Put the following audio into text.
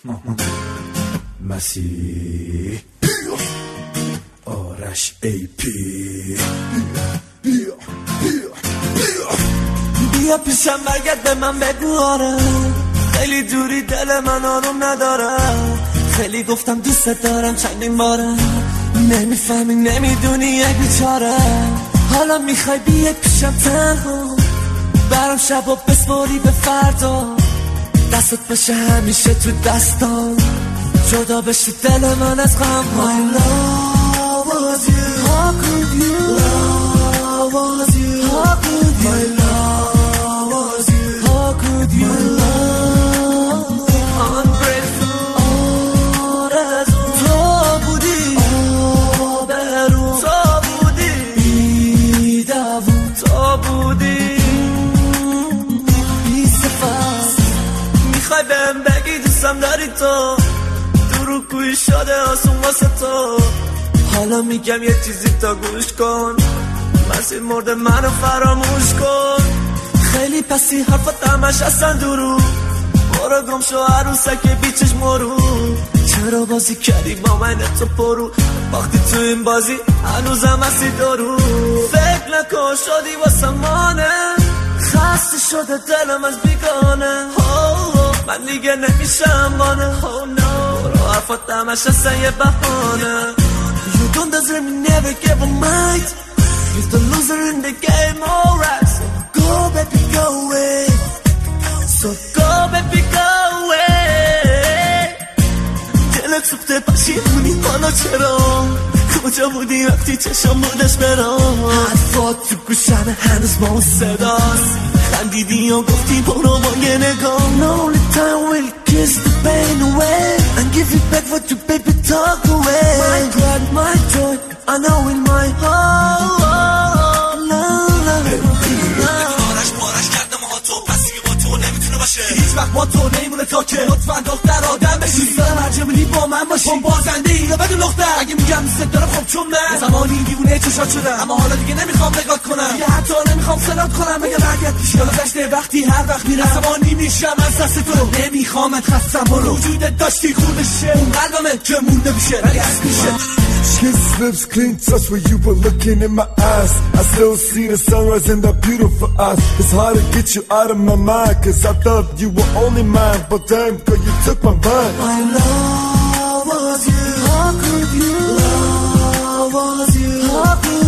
مسیح آرش ای پی بیا پیشم برگرد به من بگو آره خیلی دوری دل من آروم نداره خیلی گفتم دوست دارم چندین باره نمیفهمی نمیدونی یه بیچاره حالا میخوای بیای پیشم تنها برام شبا بسپاری به فردا دستت باشه همیشه تو دستان جدا بشه دل من از غم My love was you How could you Love was you How could you My love was you How could you My love Ungrateful آرزو تو بودی آبرو تو بودی بیدوون تو بودی بی صفت میخوای بهم بگی دوستم داری تو رو کوی شده آسون واسه تو حالا میگم یه چیزی تا گوش کن مسیر مرده منو فراموش کن خیلی پسی حرفات همش هستن درو برو گم شو عروسک بیچش مرو چرا بازی کردی با من تو پرو وقتی تو این بازی هنوزم هستی درو فکر نکن شدی واسه مانه خسته شده دلم از بیگانه من دیگه نمیشم بانه برو حرفات همش هستن یه بهانه You don't deserve me, never give a mind You're the loser in the game, alright So go baby go away So go baby go away دلت سوخته پشیمونی حالا چرا کجا بودی وقتی چشم بودش برام حرفات تو گوشم هنوز با اون صداست خندیدی و گفتی برو با یه نگاه No only time will kiss the pain away And give you back what you baby talk away My pride, my joy, I know in my heart آرش بارش کردم ها تو پسی با تو نمیتونه باشه هیچ وقت با تو نمیمونه تا که لطفا دختر آدم بشی دوست دارم هر جا میری با من باشی با بازنده ای رو بدون دختر اگه میگم دوست دارم خب چون من زمانی دیوونه چشات شدم اما حالا دیگه نمیخوام نگات کنم دیگه حتی نمیخوام صدات کنم بگه برگرد پیش یالا داشته وقتی هر وقت میرم زمانی میشم از دست تو نمیخوامت خستم برو وجودت داشتی خوردشه اون قلبمه که مونده میشه ولی از میشه Kiss lips, clean touch when you were looking in my eyes I still see the sunrise in that beautiful eyes It's hard to get you out of my mind Cause I thought you were only mine But damn girl you took my mind My love was you How could you Love was you How could